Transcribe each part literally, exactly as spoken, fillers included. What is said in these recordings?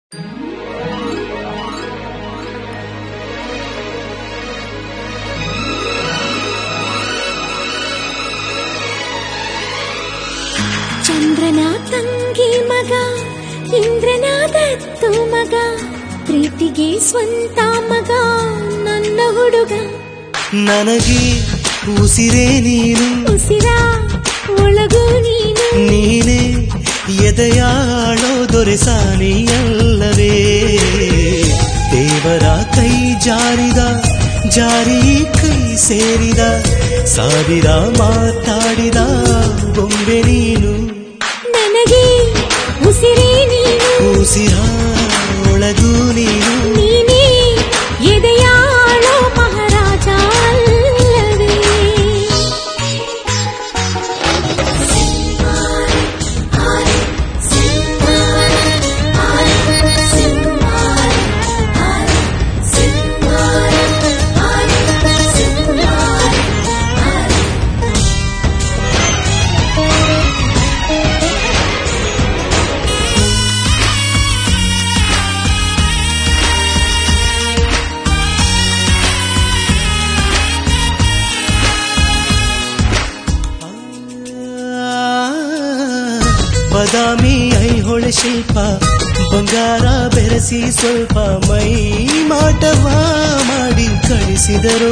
ಚಂದ್ರನ ತಂಗಿ ಮಗ ಇಂದ್ರನ ದತ್ತು ಮಗ ಪ್ರೀತಿಗೆ ಸ್ವಂತ ಮಗ ನನ್ನ ಹುಡುಗ. ನನಗೆ ಉಸಿರೇ ನೀನು, ಉಸಿರ ಒಳಗು ನೀನು, ನೀನೇ ಎದೆಯಾಳೋ ದೊರೆಸಾನಿಯಲ್ಲವೇ. ದೇವರ ಕೈ ಜಾರಿದ ಜಾರಿ ಕೈ ಸೇರಿದ ಸಾವಿರ ಮಾತಾಡಿದ ಬೊಂಬೆ ನೀನು. ನನಗೆ ಉಸಿರೇ ನೀನು, ಉಸಿರ ಒಳಗೂ ನೀನು, ನೀನೇ ಎದೆಯಾಳೋ ಮಹಾರಾಜ ಅಲ್ಲವೇ. ಬದಾಮಿ ಐಹೊಳೆ ಶಿಲ್ಪ ಬಂಗಾರ ಬೆರೆಸಿ ಸ್ವಲ್ಪ ಮೈ ಮಾಟವ ಮಾಡಿ ಕಳಿಸಿದರು.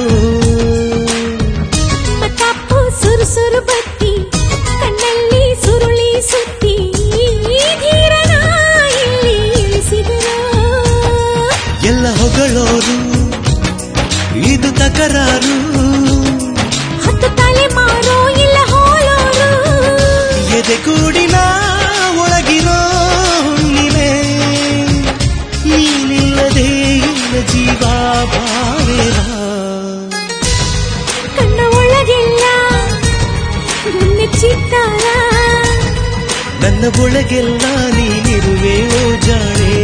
ತಪ್ಪು ಸುರು ಸುರು ಬತ್ತಿ ಕಣ್ಣಲ್ಲಿ ಸುರುಳಿ ಸುತ್ತಿ ಧೀರನ ಇಲ್ಲಿ ಇಳಿಸಿದರು. ಎಲ್ಲ ಹೊಗಳೋರು ಇದು ತಕರಾರು, ಹತ್ತು ತಲೆ ಮಾರೋ ಇಲ್ಲ ಹೋಳೋರು. ಎದೆಗೂಡಿನ ಒಳಗಿರೋ ಹುಣ್ಣಿಮೆ ನೀನಿಲ್ಲದೆ ಇಲ್ಲ ಜೀವ ಭಾವೇವ. ಕಣ್ಣ ಒಳಗೆಲ್ಲ ಮುನ್ನೆ ಚಿತ್ತಾರ, ನನ್ನ ಒಳಗೆಲ್ಲ ನೀನಿರುವೆ ಓ ಜಾಣೆ.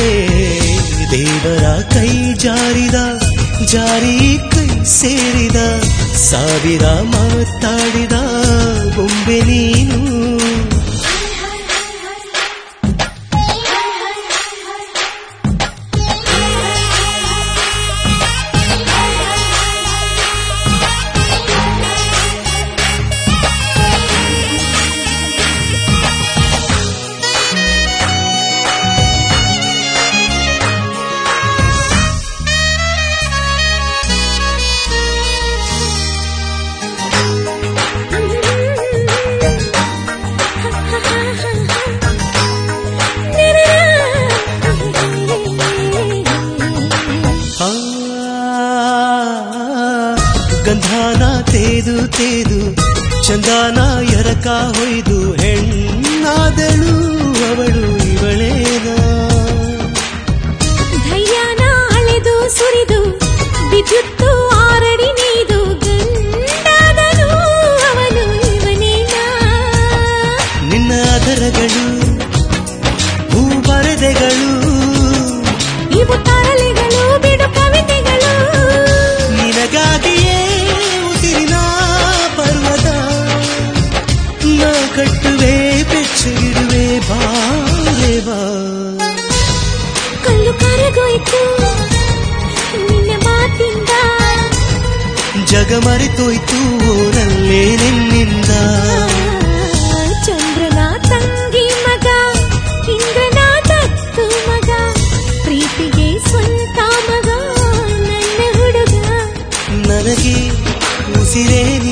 ದೇವರ ಕೈ ಜಾರಿದ ಜಾರಿ ಕೈ ಸೇರಿದ ಸಾವಿರ ಮಾತಾಡಿದ ಬೊಂಬೆ ನೀನು. ಗಂಧಾನ ತೇದು ತೇದು ಚಂದಾನ ಎರಕ ಹೊಯ್ದು ಹೆಣ್ಣಾದಳು ಅವಳು ಇವಳೇನ. ಧೈರ್ಯನ ಅಳೆದು ಸುರಿದು ವಿದ್ಯುತ್ತು ಆರಡಿ ನೀದು ಗಂಡಾದನು ಅವನು ಇವನೇನ. ನಿನ್ನ ಅದರಗಳು ಹೂ ಬರದೆಗಳು ಇವು ತರಲೆಗಳು ಬಿಡು ಕವಿತೆಗಳು. ನಿನಗಾಗಿಯೇ ಉಸಿರಿನ ಪರ್ವತ ನಾ ಕಟ್ಟುವೆ ಬೆಚ್ಚಗಿಡುವೆ ಬಾರೆ ಬಾ. ಕಲ್ಲು ಕರಗೋಯ್ತು ನಿನ್ನ ಮಾತಿಂದ, ಜಗ ಮರೆತೋಯ್ತು ಓರಲ್ಲೇ ನಿನ್ನಿಂದ. ಚಂದ್ರನ ತಂಗಿ ಮಗ ಇಂದ್ರನ ದತ್ತು ಮಗ ಪ್ರೀತಿಗೆ ಸ್ವಂತ ಮಗ ನನ್ನ ಹುಡುಗ. ನನಗೆ ಉಸಿರೇ